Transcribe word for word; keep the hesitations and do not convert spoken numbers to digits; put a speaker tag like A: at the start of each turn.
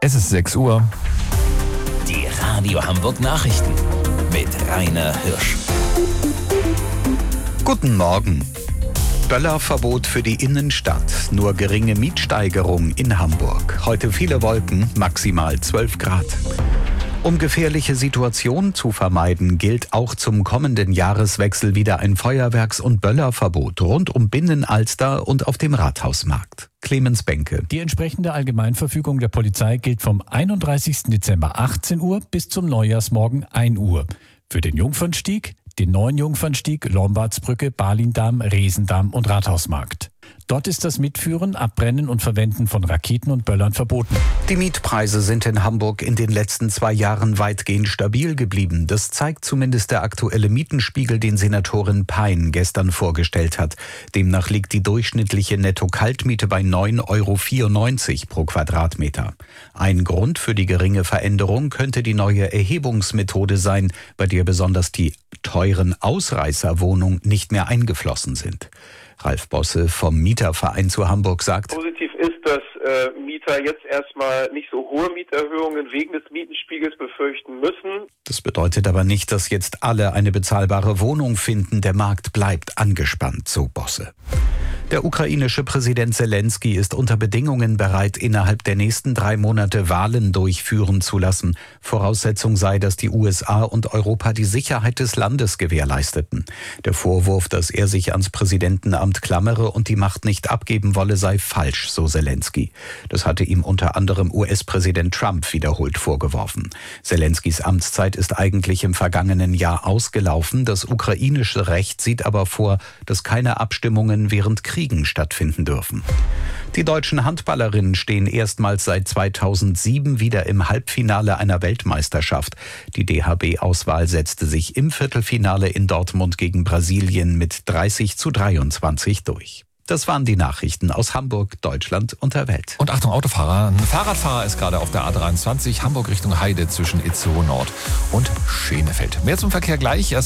A: Es ist sechs Uhr.
B: Die Radio Hamburg Nachrichten mit Rainer Hirsch.
C: Guten Morgen. Böllerverbot für die Innenstadt. Nur geringe Mietsteigerung in Hamburg. Heute viele Wolken, maximal zwölf Grad. Um gefährliche Situationen zu vermeiden, gilt auch zum kommenden Jahreswechsel wieder ein Feuerwerks- und Böllerverbot rund um Binnenalster und auf dem Rathausmarkt. Clemens Benke.
D: Die entsprechende Allgemeinverfügung der Polizei gilt vom einunddreißigsten Dezember achtzehn Uhr bis zum Neujahrsmorgen ein Uhr. Für den Jungfernstieg, den neuen Jungfernstieg, Lombardsbrücke, Balindamm, Resendamm und Rathausmarkt. Dort ist das Mitführen, Abbrennen und Verwenden von Raketen und Böllern verboten.
C: Die Mietpreise sind in Hamburg in den letzten zwei Jahren weitgehend stabil geblieben. Das zeigt zumindest der aktuelle Mietenspiegel, den Senatorin Pein gestern vorgestellt hat. Demnach liegt die durchschnittliche Netto-Kaltmiete bei neun Euro vierundneunzig pro Quadratmeter. Ein Grund für die geringe Veränderung könnte die neue Erhebungsmethode sein, bei der besonders die teuren Ausreißerwohnungen nicht mehr eingeflossen sind. Ralf Bosse vom Mieterverein zu Hamburg sagt:
E: Positiv ist, dass äh, Mieter jetzt erstmal nicht so hohe Mieterhöhungen wegen des Mietenspiegels befürchten müssen.
C: Das bedeutet aber nicht, dass jetzt alle eine bezahlbare Wohnung finden. Der Markt bleibt angespannt, so Bosse. Der ukrainische Präsident Zelensky ist unter Bedingungen bereit, innerhalb der nächsten drei Monate Wahlen durchführen zu lassen. Voraussetzung sei, dass die U S A und Europa die Sicherheit des Landes gewährleisteten. Der Vorwurf, dass er sich ans Präsidentenamt klammere und die Macht nicht abgeben wolle, sei falsch, so Zelensky. Das hatte ihm unter anderem U S-Präsident Trump wiederholt vorgeworfen. Zelenskys Amtszeit ist eigentlich im vergangenen Jahr ausgelaufen. Das ukrainische Recht sieht aber vor, dass keine Abstimmungen während Kriegen stattfinden dürfen. Die deutschen Handballerinnen stehen erstmals seit zweitausendsieben wieder im Halbfinale einer Weltmeisterschaft. Die D H B-Auswahl setzte sich im Viertelfinale in Dortmund gegen Brasilien mit dreißig zu dreiundzwanzig durch. Das waren die Nachrichten aus Hamburg, Deutschland und der Welt.
A: Und Achtung, Autofahrer. Ein Fahrradfahrer ist gerade auf der A dreiundzwanzig Hamburg Richtung Heide zwischen Itzehoe Nord und Schenefeld. Mehr zum Verkehr gleich. Erst